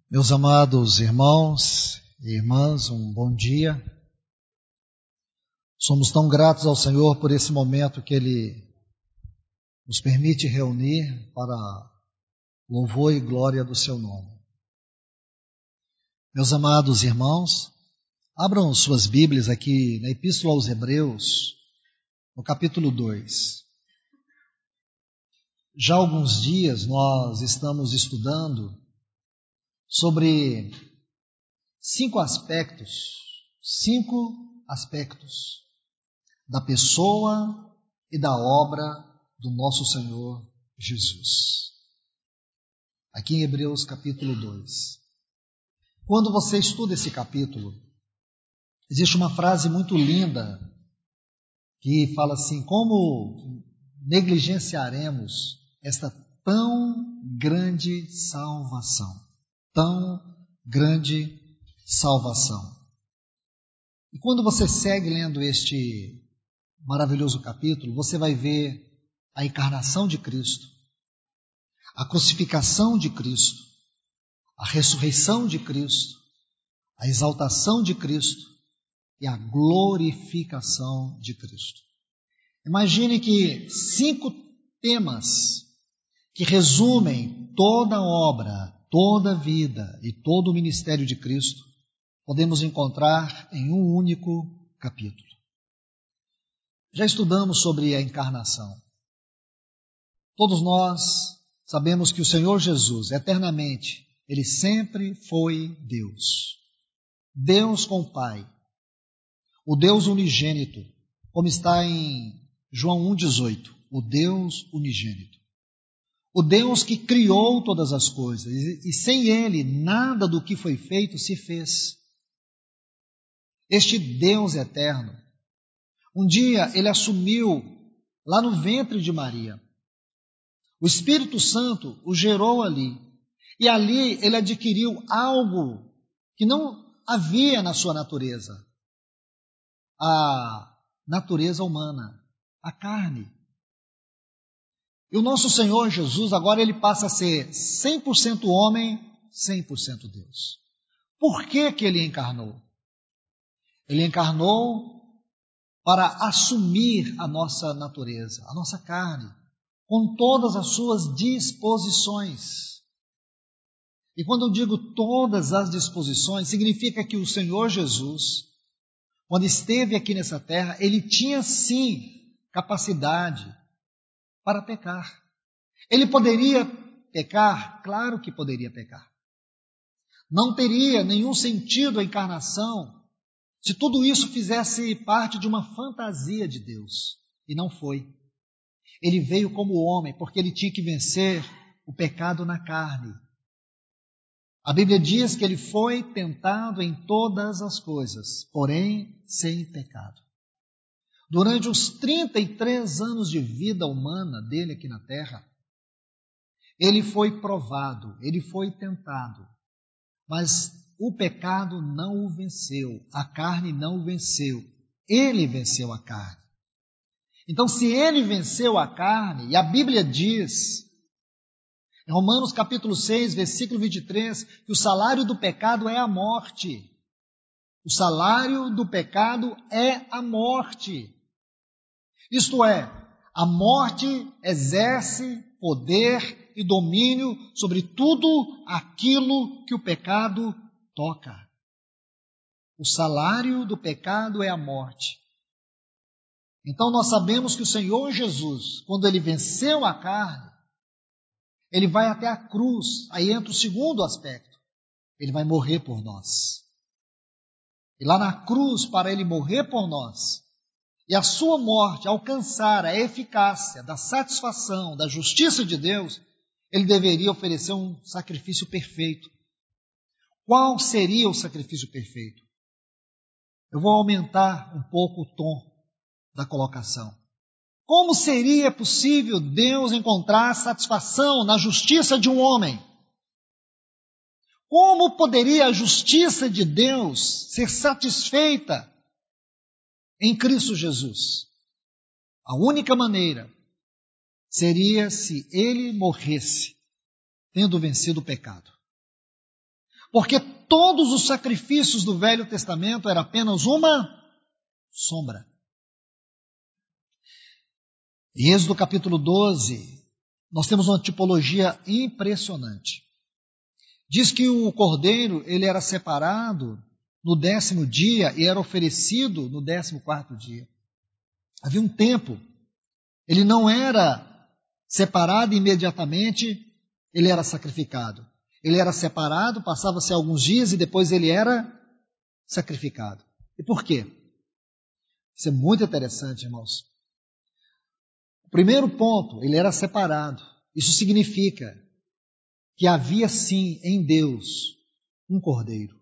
Meus amados irmãos e irmãs, um bom dia. Somos tão gratos ao Senhor por esse momento que Ele nos permite reunir para louvor e glória do Seu nome. Meus amados irmãos, abram suas Bíblias aqui na Epístola aos Hebreus, no capítulo 2. Já há alguns dias nós estamos estudando sobre cinco aspectos da pessoa e da obra do nosso Senhor Jesus. Aqui em Hebreus capítulo 2. Quando você estuda esse capítulo, existe uma frase muito linda que fala assim: como negligenciaremos esta tão grande salvação? Tão grande salvação. E quando você segue lendo este maravilhoso capítulo, você vai ver a encarnação de Cristo, a crucificação de Cristo, a ressurreição de Cristo, a exaltação de Cristo e a glorificação de Cristo. Imagine que 5 temas que resumem toda a obra, toda a vida e todo o ministério de Cristo, podemos encontrar em um único capítulo. Já estudamos sobre a encarnação. Todos nós sabemos que o Senhor Jesus, eternamente, Ele sempre foi Deus. Deus com o Pai. O Deus unigênito, como está em João 1,18. O Deus unigênito. O Deus que criou todas as coisas, e sem Ele nada do que foi feito se fez. Este Deus eterno, um dia Ele assumiu lá no ventre de Maria. O Espírito Santo o gerou ali, e ali Ele adquiriu algo que não havia na sua natureza. A natureza humana, a carne. E o nosso Senhor Jesus, agora Ele passa a ser 100% homem, 100% Deus. Por que que Ele encarnou? Ele encarnou para assumir a nossa natureza, a nossa carne, com todas as suas disposições. E quando eu digo todas as disposições, significa que o Senhor Jesus, quando esteve aqui nessa terra, Ele tinha sim capacidade para pecar. Ele poderia pecar? Claro que poderia pecar. Não teria nenhum sentido a encarnação se tudo isso fizesse parte de uma fantasia de Deus. E não foi. Ele veio como homem porque ele tinha que vencer o pecado na carne. A Bíblia diz que ele foi tentado em todas as coisas, porém sem pecado. Durante os 33 anos de vida humana dele aqui na terra, ele foi provado, ele foi tentado, mas o pecado não o venceu, a carne não o venceu, ele venceu a carne. Então, se ele venceu a carne, e a Bíblia diz, em Romanos capítulo 6, versículo 23, que o salário do pecado é a morte. O salário do pecado é a morte. Isto é, a morte exerce poder e domínio sobre tudo aquilo que o pecado toca. O salário do pecado é a morte. Então nós sabemos que o Senhor Jesus, quando Ele venceu a carne, Ele vai até a cruz. Aí entra o segundo aspecto. Ele vai morrer por nós. E lá na cruz, para Ele morrer por nós, e a sua morte alcançar a eficácia da satisfação, da justiça de Deus, Ele deveria oferecer um sacrifício perfeito. Qual seria o sacrifício perfeito? Eu vou aumentar um pouco o tom da colocação. Como seria possível Deus encontrar satisfação na justiça de um homem? Como poderia a justiça de Deus ser satisfeita em Cristo Jesus? A única maneira seria se Ele morresse, tendo vencido o pecado. Porque todos os sacrifícios do Velho Testamento eram apenas uma sombra. Em Êxodo capítulo 12, nós temos uma tipologia impressionante. Diz que o cordeiro ele era separado no 10º dia e era oferecido no 14º dia. Havia um tempo. Ele não era separado imediatamente, ele era sacrificado. Ele era separado, passava-se alguns dias e depois ele era sacrificado. E por quê? Isso é muito interessante, irmãos. O primeiro ponto, ele era separado. Isso significa que havia sim em Deus um cordeiro.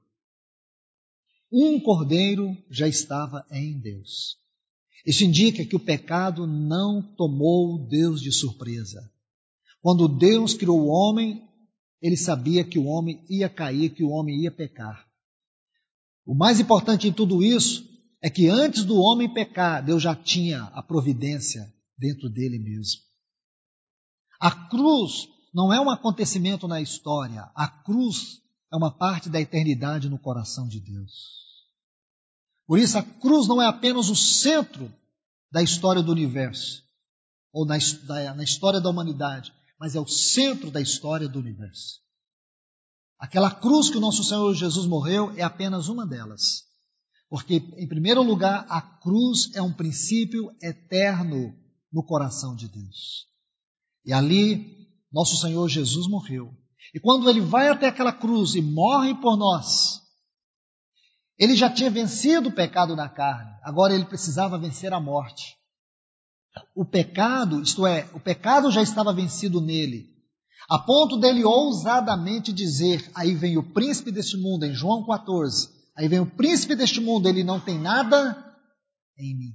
Um cordeiro já estava em Deus. Isso indica que o pecado não tomou Deus de surpresa. Quando Deus criou o homem, ele sabia que o homem ia cair, que o homem ia pecar. O mais importante em tudo isso é que antes do homem pecar, Deus já tinha a providência dentro dele mesmo. A cruz não é um acontecimento na história, a cruz é uma parte da eternidade no coração de Deus. Por isso, a cruz não é apenas o centro da história do universo, ou na história da humanidade, mas é o centro da história do universo. Aquela cruz que o nosso Senhor Jesus morreu é apenas uma delas. Porque, em primeiro lugar, a cruz é um princípio eterno no coração de Deus. E ali, nosso Senhor Jesus morreu. E quando ele vai até aquela cruz e morre por nós, ele já tinha vencido o pecado na carne, agora ele precisava vencer a morte. O pecado, isto é, o pecado já estava vencido nele, a ponto dele ousadamente dizer, aí vem o príncipe deste mundo, em João 14, aí vem o príncipe deste mundo, ele não tem nada em mim.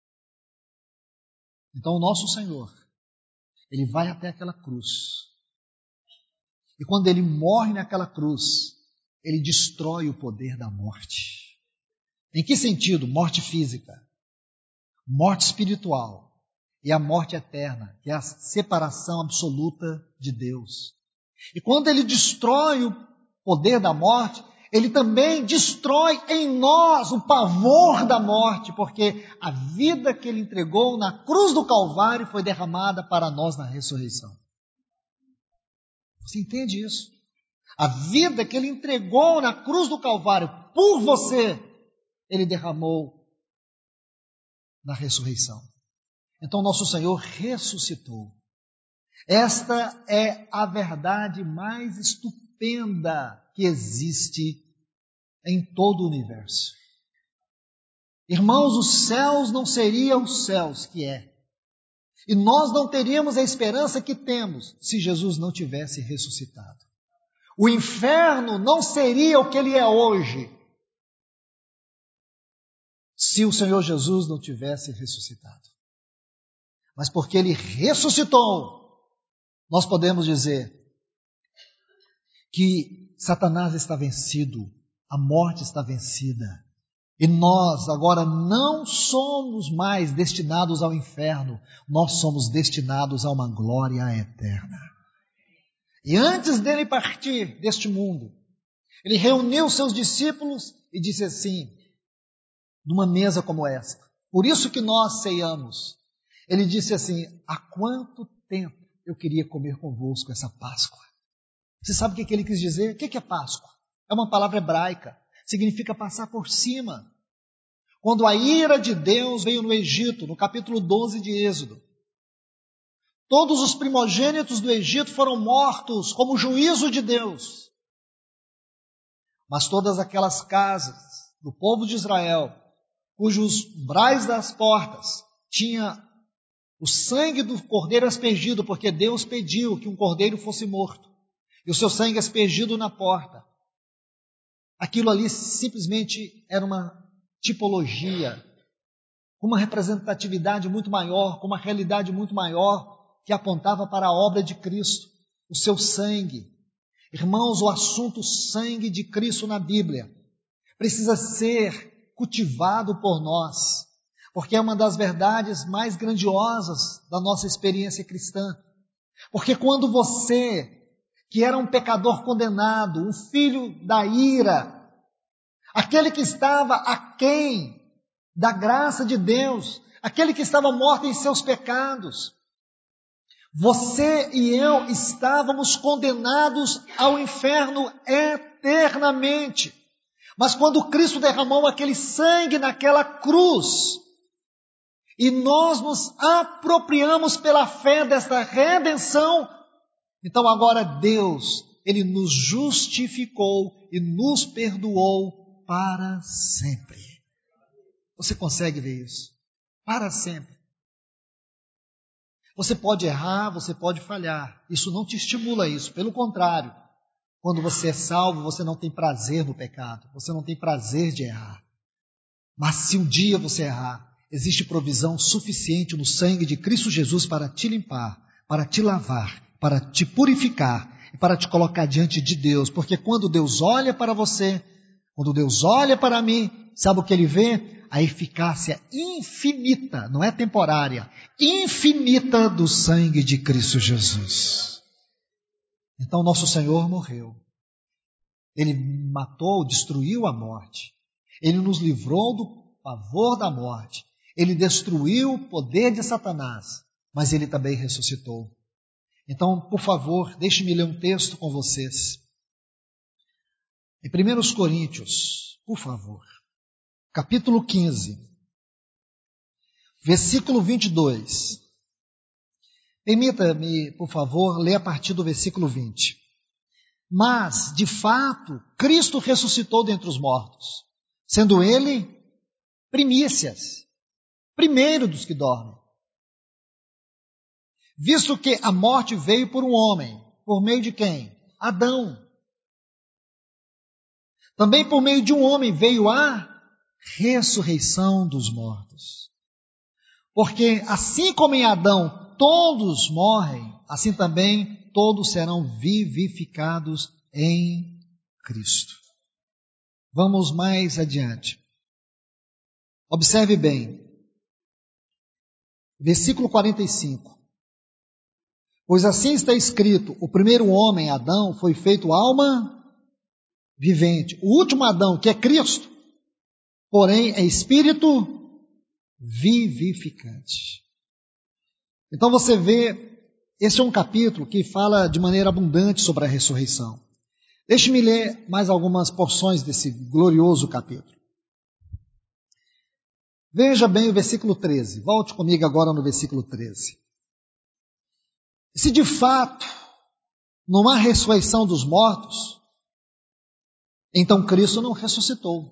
Então o nosso Senhor, ele vai até aquela cruz, e quando ele morre naquela cruz, ele destrói o poder da morte. Em que sentido? Morte física, morte espiritual e a morte eterna, que é a separação absoluta de Deus. E quando ele destrói o poder da morte, ele também destrói em nós o pavor da morte, porque a vida que ele entregou na cruz do Calvário foi derramada para nós na ressurreição. Você entende isso? A vida que ele entregou na cruz do Calvário por você, ele derramou na ressurreição. Então nosso Senhor ressuscitou. Esta é a verdade mais estupenda que existe em todo o universo. Irmãos, os céus não seriam os céus que é. E nós não teríamos a esperança que temos se Jesus não tivesse ressuscitado. O inferno não seria o que ele é hoje se o Senhor Jesus não tivesse ressuscitado. Mas porque ele ressuscitou, nós podemos dizer que Satanás está vencido, a morte está vencida. E nós agora não somos mais destinados ao inferno, nós somos destinados a uma glória eterna. E antes dele partir deste mundo, ele reuniu seus discípulos e disse assim, numa mesa como essa, por isso que nós ceiamos, ele disse assim, há quanto tempo eu queria comer convosco essa Páscoa? Você sabe o que ele quis dizer? O que é Páscoa? É uma palavra hebraica, significa passar por cima. Quando a ira de Deus veio no Egito, no capítulo 12 de Êxodo, todos os primogênitos do Egito foram mortos como juízo de Deus. Mas todas aquelas casas do povo de Israel, cujos umbrais das portas tinha o sangue do cordeiro aspergido, porque Deus pediu que um cordeiro fosse morto, e o seu sangue aspergido na porta. Aquilo ali simplesmente era uma tipologia, uma representatividade muito maior, com uma realidade muito maior, que apontava para a obra de Cristo, o seu sangue. Irmãos, o assunto sangue de Cristo na Bíblia precisa ser cultivado por nós, porque é uma das verdades mais grandiosas da nossa experiência cristã. Porque quando você que era um pecador condenado, um filho da ira, aquele que estava aquém da graça de Deus, aquele que estava morto em seus pecados. Você e eu estávamos condenados ao inferno eternamente. Mas quando Cristo derramou aquele sangue naquela cruz, e nós nos apropriamos pela fé desta redenção, então agora Deus, Ele nos justificou e nos perdoou para sempre. Você consegue ver isso? Para sempre. Você pode errar, você pode falhar. Isso não te estimula isso. Pelo contrário, quando você é salvo, você não tem prazer no pecado. Você não tem prazer de errar. Mas se um dia você errar, existe provisão suficiente no sangue de Cristo Jesus para te limpar, para te lavar, para te purificar e para te colocar diante de Deus. Porque quando Deus olha para você, quando Deus olha para mim, sabe o que Ele vê? A eficácia infinita, não é temporária, infinita do sangue de Cristo Jesus. Então nosso Senhor morreu. Ele matou, destruiu a morte. Ele nos livrou do pavor da morte. Ele destruiu o poder de Satanás, mas Ele também ressuscitou. Então, por favor, deixe-me ler um texto com vocês. Em 1 Coríntios, por favor. Capítulo 15, versículo 22. Permita-me, por favor, ler a partir do versículo 20. Mas, de fato, Cristo ressuscitou dentre os mortos, sendo Ele primícias, primeiro dos que dormem. Visto que a morte veio por um homem, por meio de quem? Adão. Também por meio de um homem veio a ressurreição dos mortos. Porque assim como em Adão todos morrem, assim também todos serão vivificados em Cristo. Vamos mais adiante. Observe bem. Versículo 45. Pois assim está escrito, o primeiro homem, Adão, foi feito alma vivente. O último Adão, que é Cristo, porém é espírito vivificante. Então você vê, esse é um capítulo que fala de maneira abundante sobre a ressurreição. Deixe-me ler mais algumas porções desse glorioso capítulo. Veja bem o versículo 13. Volte comigo agora no versículo 13. Se de fato não há ressurreição dos mortos, então Cristo não ressuscitou.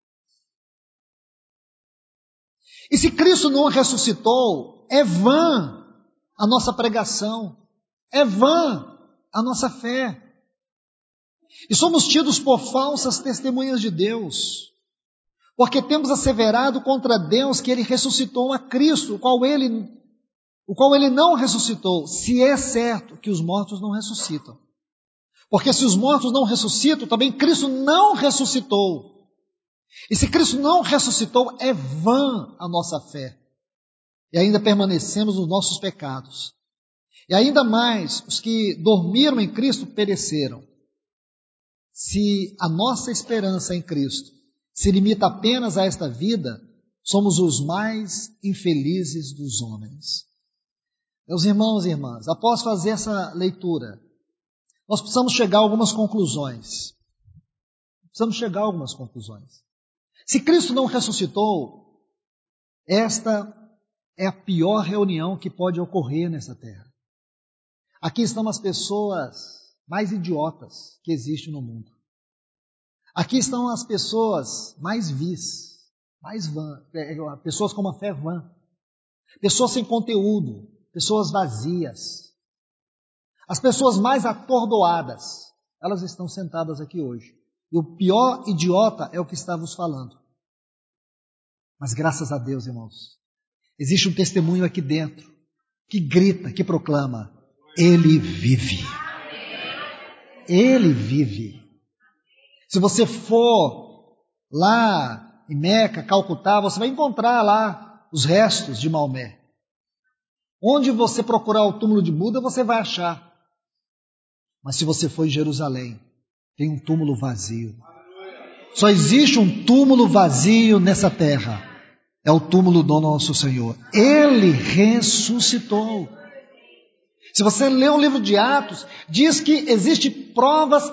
E se Cristo não ressuscitou, é vã a nossa pregação, é vã a nossa fé. E somos tidos por falsas testemunhas de Deus, porque temos asseverado contra Deus que Ele ressuscitou a Cristo, o qual Ele não ressuscitou, se é certo que os mortos não ressuscitam. Porque se os mortos não ressuscitam, também Cristo não ressuscitou. E se Cristo não ressuscitou, é vã a nossa fé. E ainda permanecemos nos nossos pecados. E ainda mais, os que dormiram em Cristo pereceram. Se a nossa esperança em Cristo se limita apenas a esta vida, somos os mais infelizes dos homens. Meus irmãos e irmãs, após fazer essa leitura, nós precisamos chegar a algumas conclusões. Se Cristo não ressuscitou, esta é a pior reunião que pode ocorrer nessa terra. Aqui estão as pessoas mais idiotas que existem no mundo. Aqui estão as pessoas mais vis, mais vã, pessoas com uma fé vã, pessoas sem conteúdo, pessoas vazias. As pessoas mais atordoadas, elas estão sentadas aqui hoje. E o pior idiota é o que está vos falando. Mas graças a Deus, irmãos, existe um testemunho aqui dentro que grita, que proclama: Ele vive. Ele vive. Se você for lá em Meca, Calcutá, você vai encontrar lá os restos de Maomé. Onde você procurar o túmulo de Buda, você vai achar. Mas se você for em Jerusalém, tem um túmulo vazio. Só existe um túmulo vazio nessa terra. É o túmulo do nosso Senhor. Ele ressuscitou. Se você ler o livro de Atos, diz que existem provas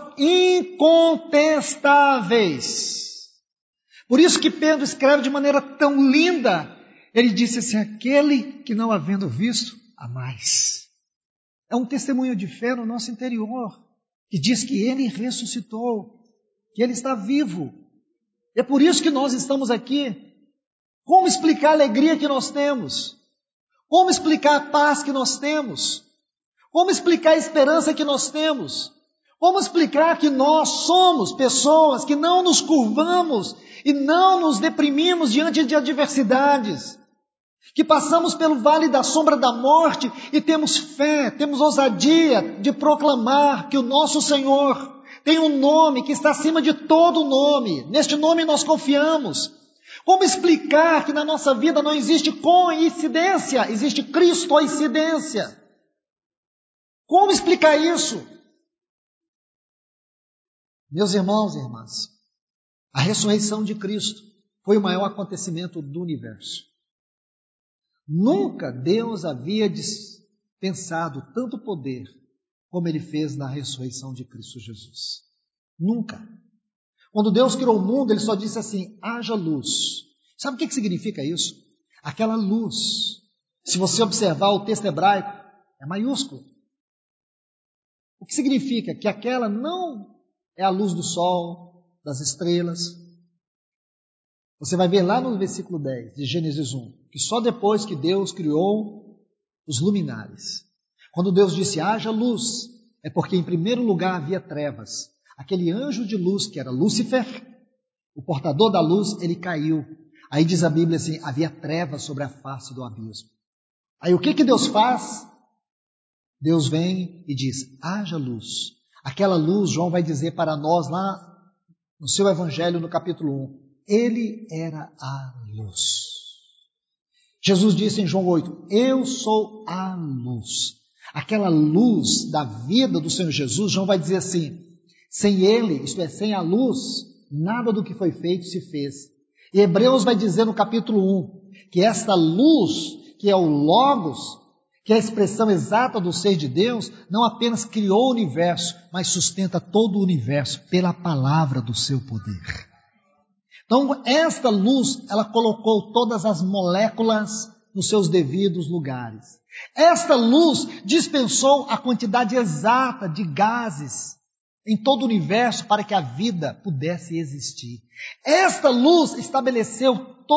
incontestáveis. Por isso que Pedro escreve de maneira tão linda. Ele disse assim, aquele que não havendo visto, há mais. É um testemunho de fé no nosso interior, que diz que Ele ressuscitou, que Ele está vivo. É por isso que nós estamos aqui. Como explicar a alegria que nós temos? Como explicar a paz que nós temos? Como explicar a esperança que nós temos? Como explicar que nós somos pessoas que não nos curvamos e não nos deprimimos diante de adversidades? Que passamos pelo vale da sombra da morte e temos fé, temos ousadia de proclamar que o nosso Senhor tem um nome que está acima de todo nome. Neste nome nós confiamos. Como explicar que na nossa vida não existe coincidência, existe cristoincidência? Como explicar isso? Meus irmãos e irmãs, a ressurreição de Cristo foi o maior acontecimento do universo. Nunca Deus havia dispensado tanto poder como Ele fez na ressurreição de Cristo Jesus. Nunca. Quando Deus criou o mundo, Ele só disse assim, haja luz. Sabe o que significa isso? Aquela luz, se você observar o texto hebraico, é maiúsculo. O que significa? Que aquela não é a luz do sol, das estrelas. Você vai ver lá no versículo 10 de Gênesis 1, que só depois que Deus criou os luminares. Quando Deus disse, haja luz, é porque em primeiro lugar havia trevas. Aquele anjo de luz, que era Lúcifer, o portador da luz, ele caiu. Aí diz a Bíblia assim, havia trevas sobre a face do abismo. Aí o que Deus faz? Deus vem e diz, haja luz. Aquela luz, João vai dizer para nós lá no seu Evangelho, no capítulo 1, Ele era a luz. Jesus disse em João 8, eu sou a luz. Aquela luz da vida do Senhor Jesus, João vai dizer assim, sem Ele, isto é, sem a luz, nada do que foi feito se fez. E Hebreus vai dizer no capítulo 1, que esta luz, que é o Logos, que é a expressão exata do ser de Deus, não apenas criou o universo, mas sustenta todo o universo pela palavra do seu poder. Então, esta luz, ela colocou todas as moléculas nos seus devidos lugares. Esta luz dispensou a quantidade exata de gases em todo o universo para que a vida pudesse existir. Esta luz estabeleceu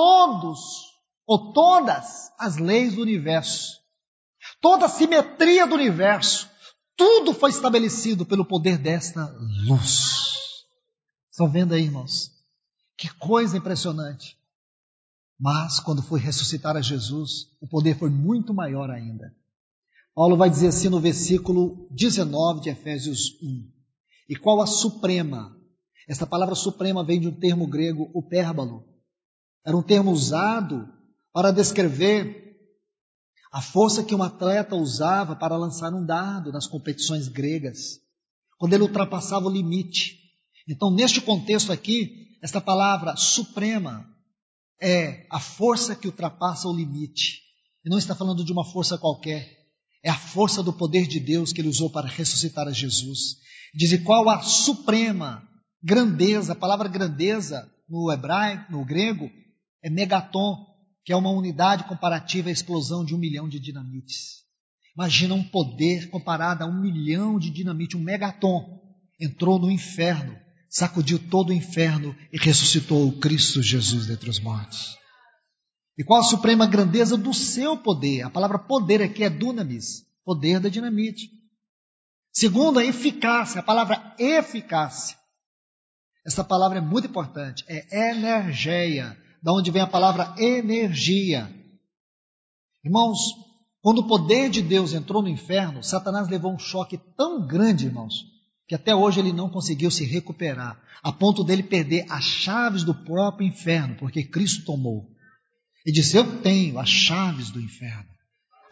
todas as leis do universo. Toda a simetria do universo, tudo foi estabelecido pelo poder desta luz. Estão vendo aí, irmãos? Que coisa impressionante. Mas quando foi ressuscitar a Jesus, o poder foi muito maior ainda. Paulo vai dizer assim no versículo 19 de Efésios 1. E qual a suprema? Esta palavra suprema vem de um termo grego, upérbalo. Era um termo usado para descrever a força que um atleta usava para lançar um dardo nas competições gregas, quando ele ultrapassava o limite. Então, neste contexto aqui, esta palavra suprema é a força que ultrapassa o limite. E não está falando de uma força qualquer, é a força do poder de Deus que Ele usou para ressuscitar a Jesus. Diz, e qual a suprema grandeza, a palavra grandeza no hebraico, no grego, é megaton, que é uma unidade comparativa à explosão de 1 milhão de dinamites. Imagina um poder comparado a 1 milhão de dinamite, um megaton. Entrou no inferno, sacudiu todo o inferno e ressuscitou o Cristo Jesus dentre os mortos. E qual a suprema grandeza do seu poder? A palavra poder aqui é dunamis, poder da dinamite. Segundo, a eficácia, a palavra eficácia. Essa palavra é muito importante, é energeia, da onde vem a palavra energia. Irmãos, quando o poder de Deus entrou no inferno, Satanás levou um choque tão grande, irmãos, que até hoje ele não conseguiu se recuperar, a ponto dele perder as chaves do próprio inferno, porque Cristo tomou. E disse, eu tenho as chaves do inferno.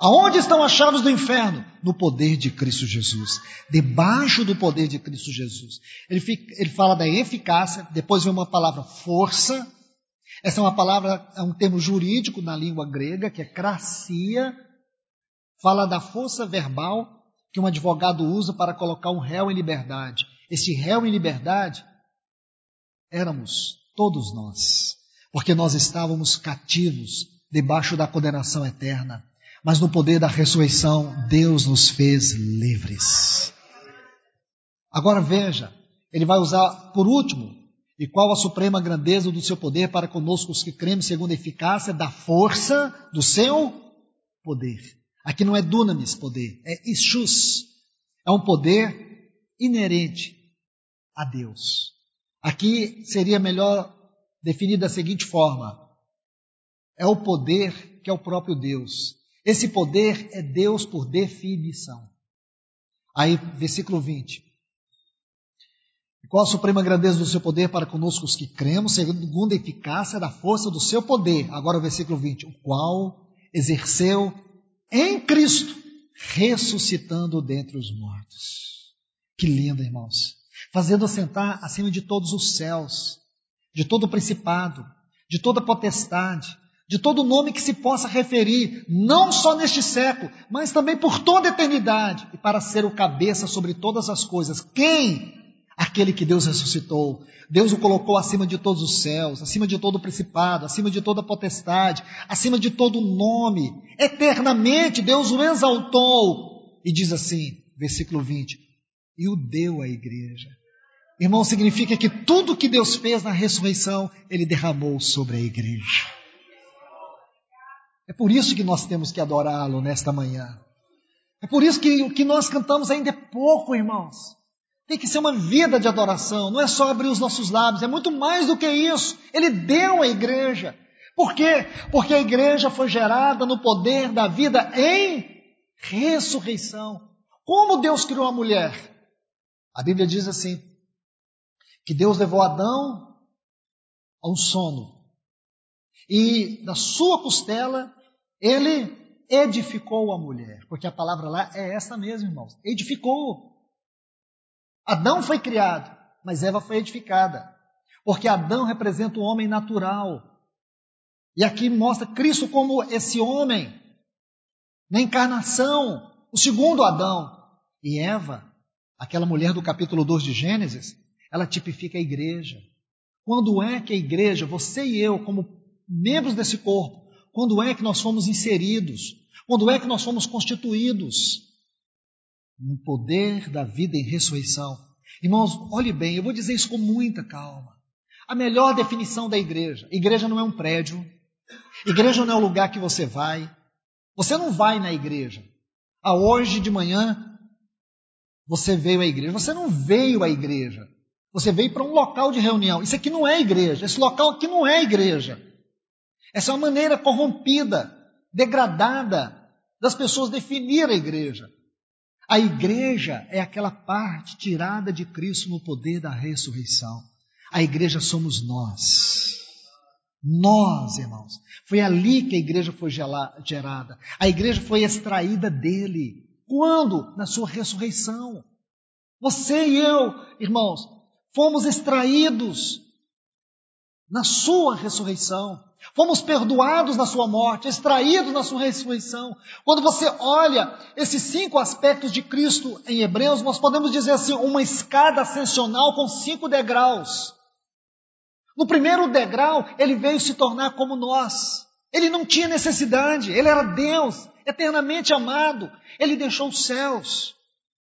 Aonde estão as chaves do inferno? No poder de Cristo Jesus. Debaixo do poder de Cristo Jesus. Ele fala da eficácia, depois vem uma palavra força. Essa é uma palavra, é um termo jurídico na língua grega, que é krasia. Fala da força verbal que um advogado usa para colocar um réu em liberdade. Esse réu em liberdade éramos todos nós, porque nós estávamos cativos debaixo da condenação eterna. Mas no poder da ressurreição, Deus nos fez livres. Agora veja, ele vai usar por último, e qual a suprema grandeza do seu poder para conosco os que cremos segundo a eficácia da força do seu poder. Aqui não é dunamis poder, é ischus. É um poder inerente a Deus. Aqui seria melhor definir da seguinte forma: é o poder que é o próprio Deus. Esse poder é Deus por definição. Aí, versículo 20. Qual a suprema grandeza do seu poder para conosco os que cremos, segundo a eficácia da força do seu poder. Agora o versículo 20. O qual exerceu em Cristo, ressuscitando dentre os mortos. Que lindo, irmãos. Fazendo assentar acima de todos os céus, de todo o principado, de toda potestade, de todo nome que se possa referir, não só neste século, mas também por toda a eternidade, e para ser o cabeça sobre todas as coisas. Quem? Aquele que Deus ressuscitou. Deus o colocou acima de todos os céus, acima de todo o principado, acima de toda a potestade, acima de todo nome. Eternamente Deus o exaltou. E diz assim, versículo 20, e o deu à igreja. Irmão, significa que tudo que Deus fez na ressurreição, Ele derramou sobre a igreja. É por isso que nós temos que adorá-lo nesta manhã. É por isso que o que nós cantamos ainda é pouco, irmãos. Tem que ser uma vida de adoração, não é só abrir os nossos lábios, é muito mais do que isso. Ele deu à igreja. Por quê? Porque a igreja foi gerada no poder da vida em ressurreição. Como Deus criou a mulher? A Bíblia diz assim, que Deus levou Adão a um sono. E da sua costela, ele edificou a mulher. Porque a palavra lá é essa mesmo, irmãos. Edificou. Adão foi criado, mas Eva foi edificada. Porque Adão representa o homem natural. E aqui mostra Cristo como esse homem, na encarnação, o segundo Adão. E Eva, aquela mulher do capítulo 2 de Gênesis, ela tipifica a igreja. Quando é que a igreja, você e eu, como membros desse corpo, quando é que nós fomos inseridos? Quando é que nós fomos constituídos? No poder da vida em ressurreição. Irmãos, olhe bem, eu vou dizer isso com muita calma. A melhor definição da igreja. Igreja não é um prédio. Igreja não é o lugar que você vai. Você não vai na igreja. Hoje de manhã você veio à igreja. Você não veio à igreja. Você veio para um local de reunião. Isso aqui não é igreja. Esse local aqui não é igreja. Essa é uma maneira corrompida, degradada das pessoas definir a igreja. A igreja é aquela parte tirada de Cristo no poder da ressurreição. A igreja somos nós. Nós, irmãos. Foi ali que a igreja foi gerada. A igreja foi extraída dele. Quando? Na sua ressurreição. Você e eu, irmãos, fomos extraídos na sua ressurreição. Fomos perdoados na sua morte, extraídos na sua ressurreição. Quando você olha esses 5 aspectos de Cristo em Hebreus, nós podemos dizer assim, uma escada ascensional com 5 degraus. No primeiro degrau, ele veio se tornar como nós. Ele não tinha necessidade, ele era Deus, eternamente amado. Ele deixou os céus.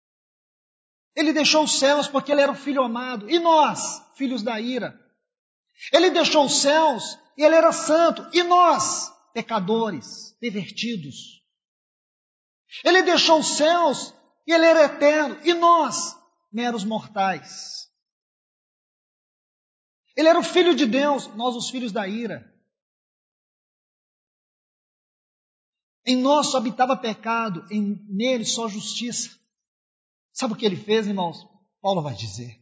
Ele deixou os céus porque ele era o filho amado. E nós, filhos da ira. Ele deixou os céus e ele era santo. E nós, pecadores, pervertidos. Ele deixou os céus e ele era eterno. E nós, meros mortais. Ele era o filho de Deus, nós os filhos da ira. Em nós só habitava pecado, nele só justiça. Sabe o que ele fez, irmãos? Paulo vai dizer.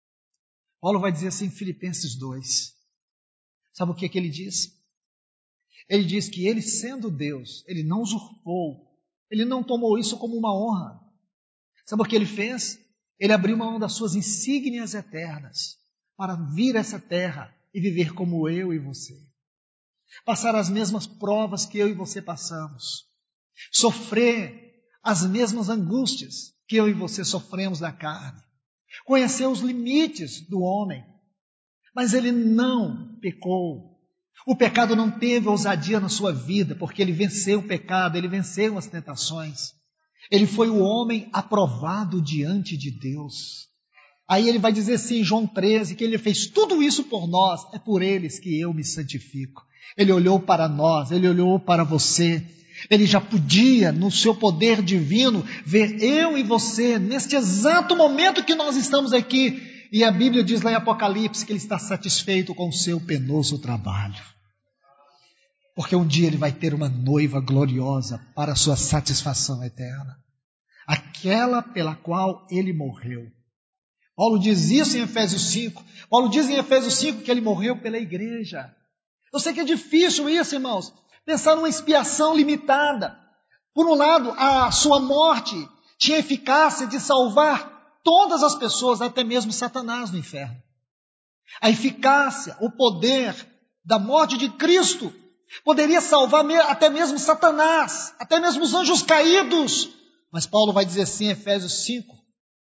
Paulo vai dizer assim em Filipenses 2. Sabe o que ele diz? Ele diz que ele, sendo Deus, ele não usurpou, ele não tomou isso como uma honra. Sabe o que ele fez? Ele abriu mão das suas insígnias eternas para vir a essa terra e viver como eu e você. Passar as mesmas provas que eu e você passamos. Sofrer as mesmas angústias que eu e você sofremos na carne. Conhecer os limites do homem. Mas ele não pecou. O pecado não teve ousadia na sua vida, porque ele venceu o pecado, ele venceu as tentações. Ele foi o homem aprovado diante de Deus. Aí ele vai dizer assim em João 13, que ele fez tudo isso por nós, é por eles que eu me santifico. Ele olhou para nós, ele olhou para você. Ele já podia, no seu poder divino, ver eu e você, neste exato momento que nós estamos aqui. E a Bíblia diz lá em Apocalipse que ele está satisfeito com o seu penoso trabalho. Porque um dia ele vai ter uma noiva gloriosa para a sua satisfação eterna. Aquela pela qual ele morreu. Paulo diz isso em Efésios 5. Paulo diz em Efésios 5 que ele morreu pela igreja. Eu sei que é difícil isso, irmãos. Pensar numa expiação limitada. Por um lado, a sua morte tinha eficácia de salvar todas as pessoas, até mesmo Satanás no inferno. A eficácia, o poder da morte de Cristo poderia salvar até mesmo Satanás, até mesmo os anjos caídos. Mas Paulo vai dizer assim em Efésios 5,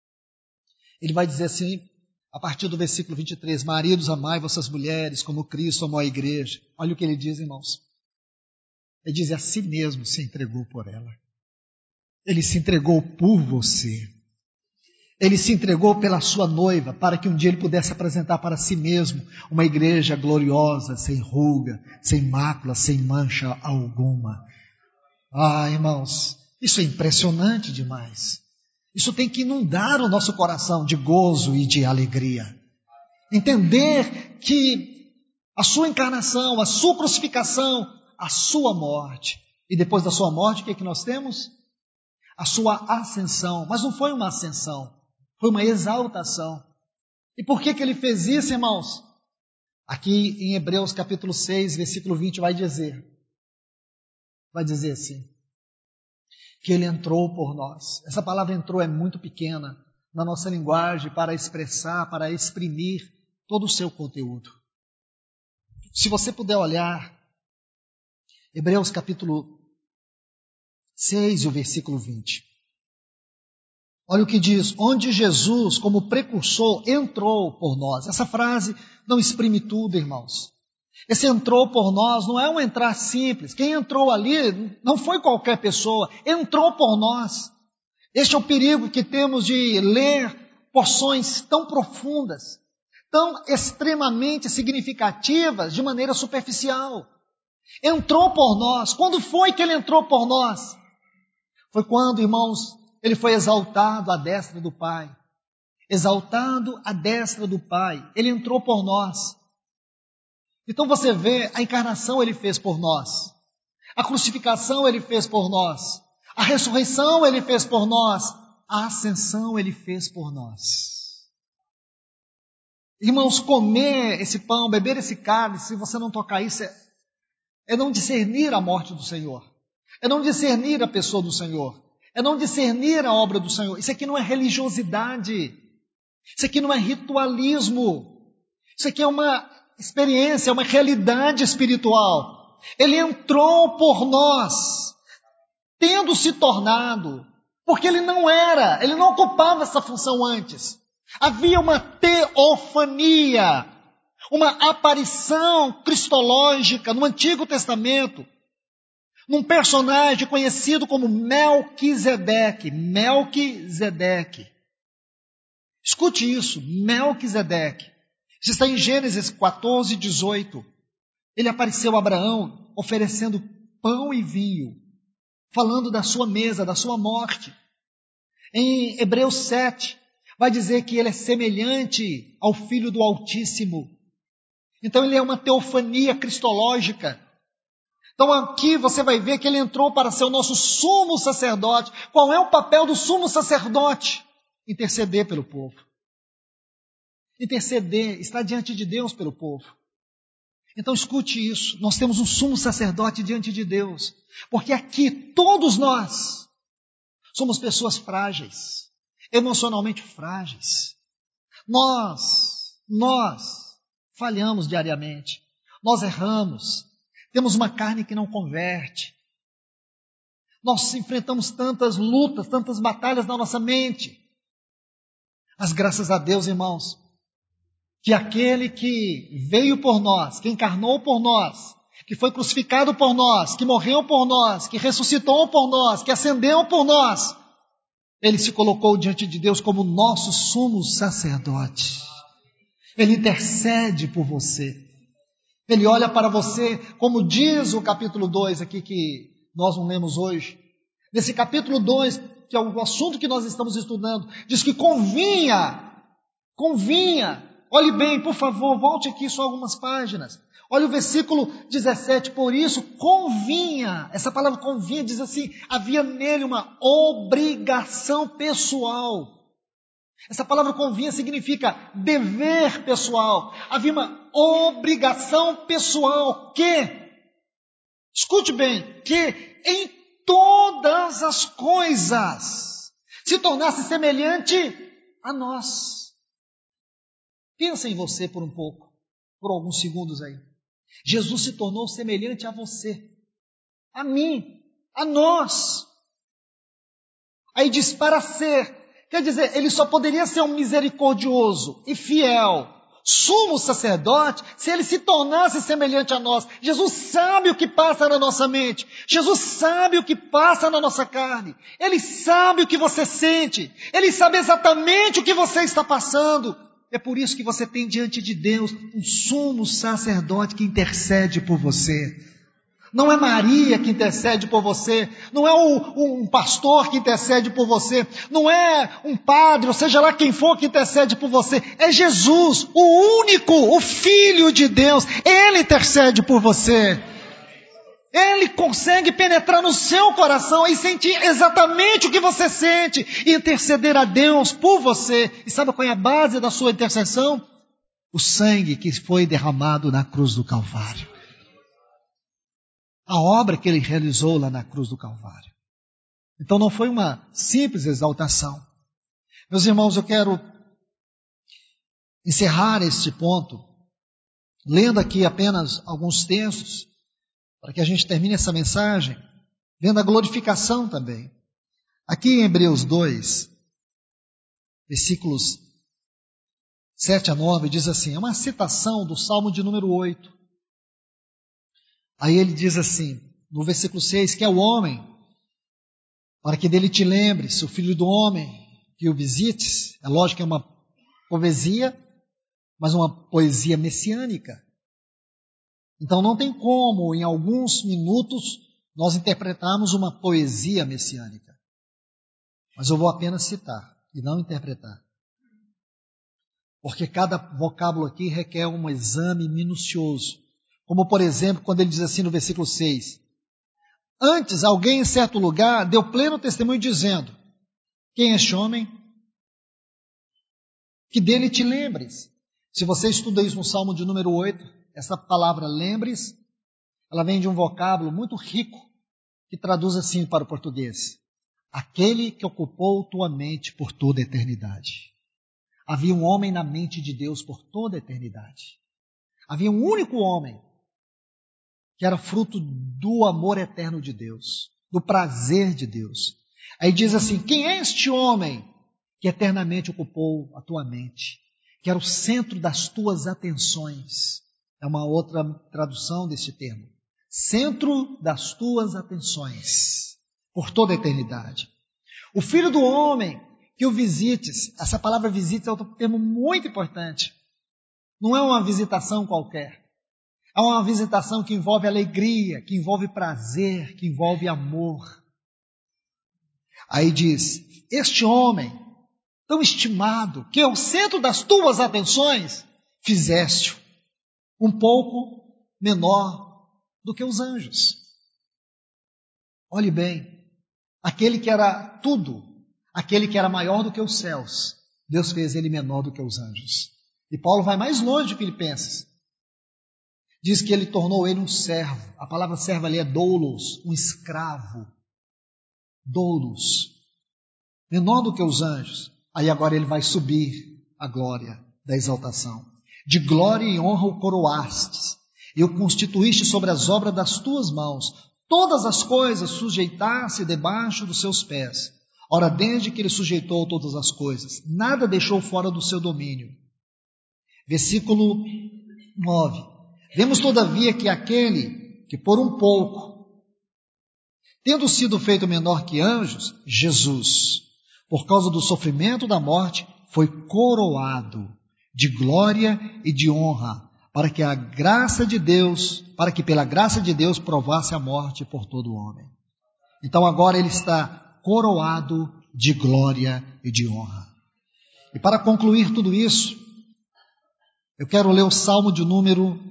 ele vai dizer assim, a partir do versículo 23, maridos, amai vossas mulheres como Cristo amou a igreja. Olha o que ele diz, irmãos. Ele diz, a si mesmo se entregou por ela. Ele se entregou por você. Ele se entregou pela sua noiva, para que um dia ele pudesse apresentar para si mesmo uma igreja gloriosa, sem ruga, sem mácula, sem mancha alguma. Ah, irmãos, isso é impressionante demais. Isso tem que inundar o nosso coração de gozo e de alegria. Entender que a sua encarnação, a sua crucificação, a sua morte, e depois da sua morte, o que é que nós temos? A sua ascensão. Mas não foi uma ascensão. Foi uma exaltação. E por que ele fez isso, irmãos? Aqui em Hebreus capítulo 6, versículo 20, vai dizer assim, que ele entrou por nós. Essa palavra entrou é muito pequena na nossa linguagem para expressar, para exprimir todo o seu conteúdo. Se você puder olhar, Hebreus capítulo 6 e o versículo 20. Olha o que diz, onde Jesus, como precursor, entrou por nós. Essa frase não exprime tudo, irmãos. Esse entrou por nós não é um entrar simples. Quem entrou ali não foi qualquer pessoa, entrou por nós. Este é o perigo que temos de ler porções tão profundas, tão extremamente significativas, de maneira superficial. Entrou por nós. Quando foi que ele entrou por nós? Foi quando, irmãos, ele foi exaltado à destra do Pai. Exaltado à destra do Pai. Ele entrou por nós. Então você vê, a encarnação ele fez por nós. A crucificação ele fez por nós. A ressurreição ele fez por nós. A ascensão ele fez por nós. Irmãos, comer esse pão, beber esse cálice, se você não tocar isso, é não discernir a morte do Senhor. É não discernir a pessoa do Senhor. É não discernir a obra do Senhor. Isso aqui não é religiosidade. Isso aqui não é ritualismo. Isso aqui é uma experiência, é uma realidade espiritual. Ele entrou por nós, tendo se tornado, porque ele não ocupava essa função antes. Havia uma teofania, uma aparição cristológica no Antigo Testamento, num personagem conhecido como Melquisedeque. Melquisedeque. Escute isso, Melquisedeque. Isso está em Gênesis 14, 18. Ele apareceu a Abraão oferecendo pão e vinho, falando da sua mesa, da sua morte. Em Hebreus 7, vai dizer que ele é semelhante ao Filho do Altíssimo. Então ele é uma teofania cristológica. Então aqui você vai ver que ele entrou para ser o nosso sumo sacerdote. Qual é o papel do sumo sacerdote? Interceder pelo povo. Interceder, estar diante de Deus pelo povo. Então escute isso, nós temos um sumo sacerdote diante de Deus, porque aqui todos nós somos pessoas frágeis, emocionalmente frágeis. Nós falhamos diariamente, nós erramos, temos uma carne que não converte. Nós enfrentamos tantas lutas, tantas batalhas na nossa mente. Mas graças a Deus, irmãos, que aquele que veio por nós, que encarnou por nós, que foi crucificado por nós, que morreu por nós, que ressuscitou por nós, que ascendeu por nós, ele se colocou diante de Deus como nosso sumo sacerdote. Ele intercede por você. Ele olha para você, como diz o capítulo 2 aqui que nós não lemos hoje. Nesse capítulo 2, que é o assunto que nós estamos estudando, diz que convinha, olhe bem, por favor, volte aqui só algumas páginas. Olha o versículo 17, por isso convinha, essa palavra convinha diz assim, havia nele uma obrigação pessoal. Essa palavra convinha significa dever pessoal. Havia uma obrigação pessoal escute bem, que em todas as coisas se tornasse semelhante a nós. Pensa em você por um pouco, por alguns segundos aí. Jesus se tornou semelhante a você, a mim, a nós. Aí diz para ser, quer dizer, ele só poderia ser um misericordioso e fiel sumo sacerdote se ele se tornasse semelhante a nós. Jesus sabe o que passa na nossa mente. Jesus sabe o que passa na nossa carne. Ele sabe o que você sente. Ele sabe exatamente o que você está passando. É por isso que você tem diante de Deus um sumo sacerdote que intercede por você. Não é Maria que intercede por você, não é um pastor que intercede por você, não é um padre, ou seja lá quem for que intercede por você, é Jesus, o único, o Filho de Deus, Ele intercede por você. Ele consegue penetrar no seu coração e sentir exatamente o que você sente e interceder a Deus por você. E sabe qual é a base da sua intercessão? O sangue que foi derramado na cruz do Calvário. A obra que ele realizou lá na cruz do Calvário. Então não foi uma simples exaltação. Meus irmãos, eu quero encerrar este ponto, lendo aqui apenas alguns textos, para que a gente termine essa mensagem, vendo a glorificação também. Aqui em Hebreus 2, versículos 7 a 9, diz assim, é uma citação do Salmo de número 8. Aí ele diz assim, no versículo 6, que é o homem, para que dele te lembres, o filho do homem, que o visites. É lógico que é uma poesia, mas uma poesia messiânica. Então não tem como, em alguns minutos, nós interpretarmos uma poesia messiânica. Mas eu vou apenas citar e não interpretar. Porque cada vocábulo aqui requer um exame minucioso. Como, por exemplo, quando ele diz assim no versículo 6. Antes, alguém em certo lugar deu pleno testemunho dizendo, quem é este homem? Que dele te lembres. Se você estuda isso no Salmo de número 8, essa palavra lembres, ela vem de um vocábulo muito rico, que traduz assim para o português. Aquele que ocupou tua mente por toda a eternidade. Havia um homem na mente de Deus por toda a eternidade. Havia um único homem que era fruto do amor eterno de Deus, do prazer de Deus. Aí diz assim, quem é este homem que eternamente ocupou a tua mente, que era o centro das tuas atenções? É uma outra tradução desse termo. Centro das tuas atenções, por toda a eternidade. O filho do homem que o visites, essa palavra visites é outro termo muito importante. Não é uma visitação qualquer. É uma visitação que envolve alegria, que envolve prazer, que envolve amor. Aí diz, este homem, tão estimado, que é o centro das tuas atenções, fizeste-o um pouco menor do que os anjos. Olhe bem, aquele que era tudo, aquele que era maior do que os céus, Deus fez ele menor do que os anjos. E Paulo vai mais longe de Filipenses. diz que ele tornou ele um servo. A palavra servo ali é doulos, um escravo. Doulos, menor do que os anjos. Aí agora ele vai subir a glória da exaltação. De glória e honra o coroastes, e o constituíste sobre as obras das tuas mãos. Todas as coisas sujeitasse debaixo dos seus pés. Ora, desde que ele sujeitou todas as coisas, nada deixou fora do seu domínio. Versículo 9. Vemos todavia que aquele que por um pouco, tendo sido feito menor que anjos, Jesus, por causa do sofrimento da morte, foi coroado de glória e de honra, para que pela graça de Deus provasse a morte por todo homem. Então agora ele está coroado de glória e de honra. E para concluir tudo isso, eu quero ler o Salmo de número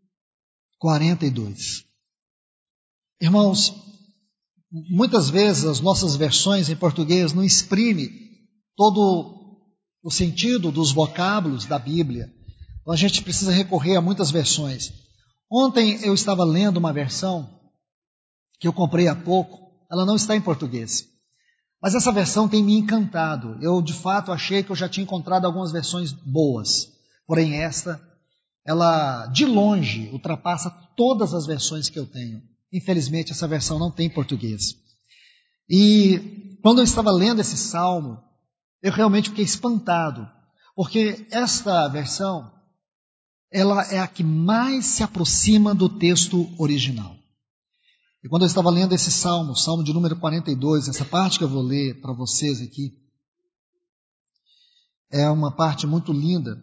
42. Irmãos, muitas vezes as nossas versões em português não exprimem todo o sentido dos vocábulos da Bíblia. Então a gente precisa recorrer a muitas versões. Ontem eu estava lendo uma versão que eu comprei há pouco, ela não está em português. Mas essa versão tem me encantado. Eu de fato achei que eu já tinha encontrado algumas versões boas. Porém esta, ela de longe ultrapassa todas as versões que eu tenho. Infelizmente essa versão não tem português. E quando eu estava lendo esse salmo, eu realmente fiquei espantado, porque esta versão, ela é a que mais se aproxima do texto original. E quando eu estava lendo esse salmo, salmo de número 42, essa parte que eu vou ler para vocês aqui, é uma parte muito linda.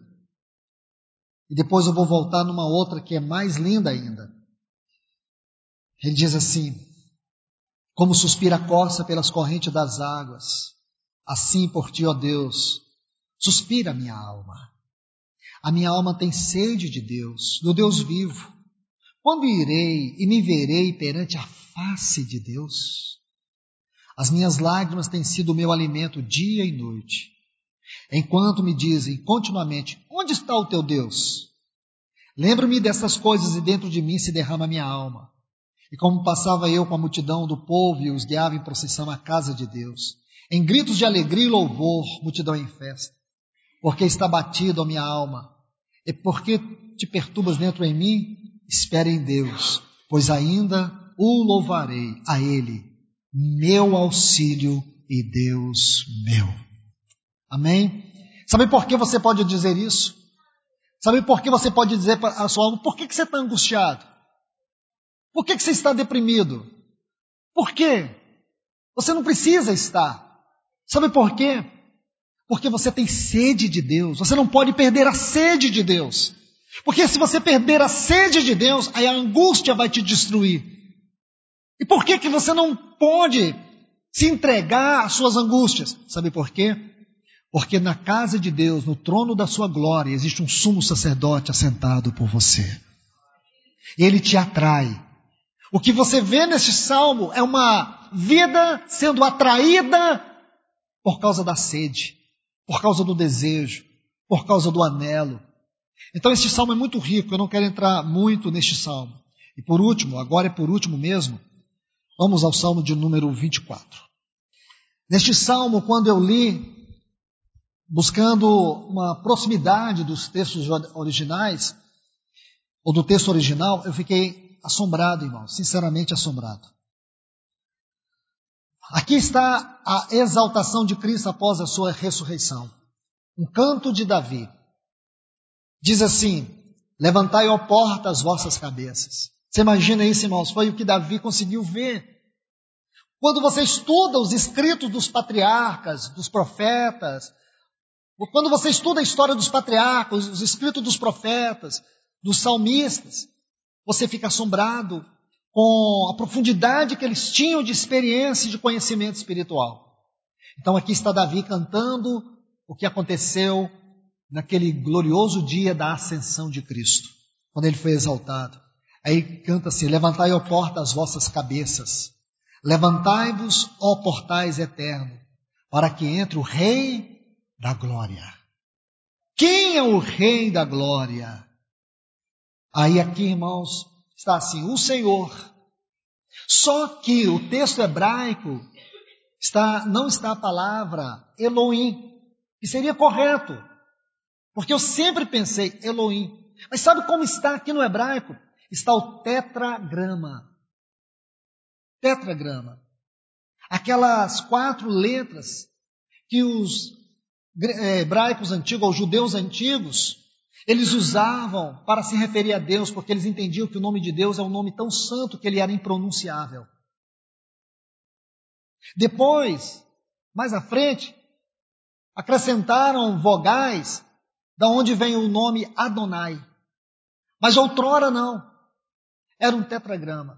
E depois eu vou voltar numa outra que é mais linda ainda. Ele diz assim: como suspira a corça pelas correntes das águas, assim por ti, ó Deus, suspira a minha alma. A minha alma tem sede de Deus, do Deus vivo. Quando irei e me verei perante a face de Deus? As minhas lágrimas têm sido o meu alimento dia e noite, enquanto me dizem continuamente: onde está o teu Deus? Lembro-me dessas coisas e dentro de mim se derrama a minha alma. E como passava eu com a multidão do povo e os guiava em procissão à casa de Deus, em gritos de alegria e louvor, multidão em festa, porque está batido a minha alma, e porque te perturbas dentro em mim, espere em Deus, pois ainda o louvarei a Ele, meu auxílio e Deus meu. Amém? Sabe por que você pode dizer isso? Sabe por que você pode dizer para a sua alma: por que você está angustiado? Por que você está deprimido? Por quê? Você não precisa estar. Sabe por quê? Porque você tem sede de Deus. Você não pode perder a sede de Deus. Porque se você perder a sede de Deus, aí a angústia vai te destruir. E por que você não pode se entregar às suas angústias? Sabe por quê? Porque na casa de Deus, no trono da sua glória, existe um sumo sacerdote assentado por você. Ele te atrai. O que você vê neste salmo é uma vida sendo atraída por causa da sede, por causa do desejo, por causa do anelo. Então este salmo é muito rico, eu não quero entrar muito neste salmo. E por último, agora é por último mesmo, vamos ao salmo de número 24. Neste salmo, quando eu li, buscando uma proximidade dos textos originais, ou do texto original, eu fiquei assombrado, irmão, sinceramente assombrado. Aqui está a exaltação de Cristo após a sua ressurreição. Um canto de Davi. Diz assim: levantai, ó porta, as vossas cabeças. Você imagina isso, irmãos? Foi o que Davi conseguiu ver. Quando você estuda os escritos dos patriarcas, dos profetas, quando você estuda a história dos patriarcas, os escritos dos profetas, dos salmistas, você fica assombrado com a profundidade que eles tinham de experiência e de conhecimento espiritual. Então aqui está Davi cantando o que aconteceu naquele glorioso dia da ascensão de Cristo, quando ele foi exaltado. Aí canta assim: levantai, ó porta, as vossas cabeças, levantai-vos, ó portais eternos, para que entre o Rei da Glória. Quem é o Rei da Glória? Aí aqui, irmãos, está assim, o Senhor. Só que o texto hebraico não está a palavra Elohim, que seria correto, porque eu sempre pensei Elohim. Mas sabe como está aqui no hebraico? Está o tetragrama. Tetragrama. Aquelas 4 letras que os hebraicos antigos, ou judeus antigos, eles usavam para se referir a Deus, porque eles entendiam que o nome de Deus é um nome tão santo que ele era impronunciável. Depois, mais à frente, acrescentaram vogais, da onde vem o nome Adonai. Mas outrora não, era um tetragrama.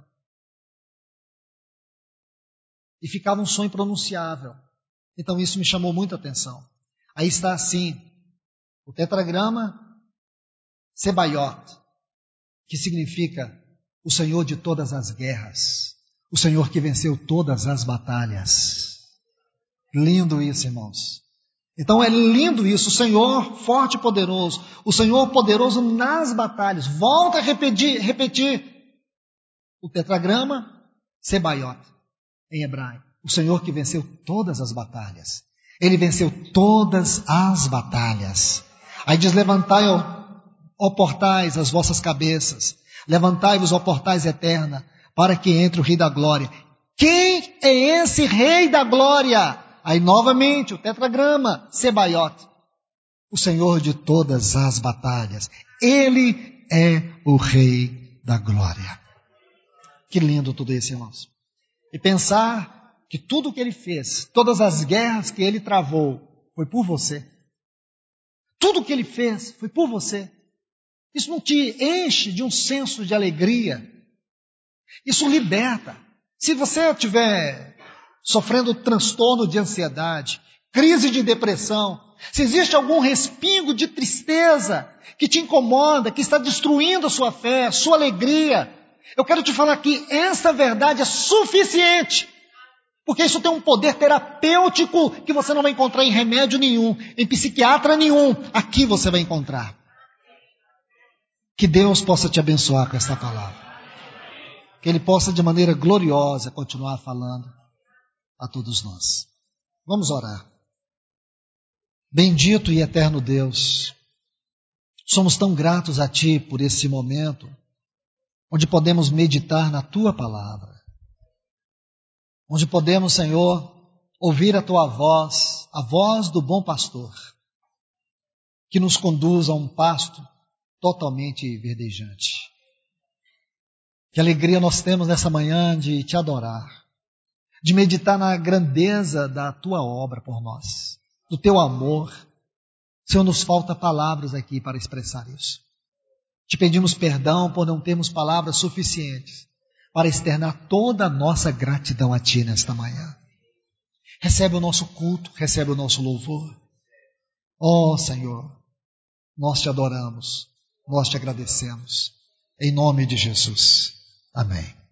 E ficava um som impronunciável. Então isso me chamou muita atenção. Aí está assim, o tetragrama Sebaiot, que significa o Senhor de todas as guerras, o Senhor que venceu todas as batalhas. Lindo isso, irmãos. Então é lindo isso, o Senhor forte e poderoso, o Senhor poderoso nas batalhas. Volta a repetir o tetragrama Sebaiot, em hebraico. O Senhor que venceu todas as batalhas. Ele venceu todas as batalhas. Aí diz, levantai, ó portais, as vossas cabeças. Levantai-vos, ó portais eterna, para que entre o Rei da Glória. Quem é esse Rei da Glória? Aí novamente o tetragrama Sebaiot. O Senhor de todas as batalhas. Ele é o Rei da Glória. Que lindo tudo isso, irmãos. E pensar que tudo o que ele fez, todas as guerras que ele travou, foi por você. Tudo o que ele fez foi por você. Isso não te enche de um senso de alegria. Isso liberta. Se você estiver sofrendo transtorno de ansiedade, crise de depressão, se existe algum respingo de tristeza que te incomoda, que está destruindo a sua fé, a sua alegria, eu quero te falar que essa verdade é suficiente. Porque isso tem um poder terapêutico que você não vai encontrar em remédio nenhum, em psiquiatra nenhum. Aqui você vai encontrar. Que Deus possa te abençoar com esta palavra. Que Ele possa de maneira gloriosa continuar falando a todos nós. Vamos orar. Bendito e eterno Deus, somos tão gratos a Ti por esse momento, onde podemos meditar na Tua palavra. Onde podemos, Senhor, ouvir a Tua voz, a voz do bom pastor, que nos conduz a um pasto totalmente verdejante. Que alegria nós temos nessa manhã de Te adorar, de meditar na grandeza da Tua obra por nós, do Teu amor. Senhor, nos falta palavras aqui para expressar isso. Te pedimos perdão por não termos palavras suficientes para externar toda a nossa gratidão a Ti nesta manhã. Recebe o nosso culto, recebe o nosso louvor. Ó Senhor, nós Te adoramos, nós Te agradecemos. Em nome de Jesus. Amém.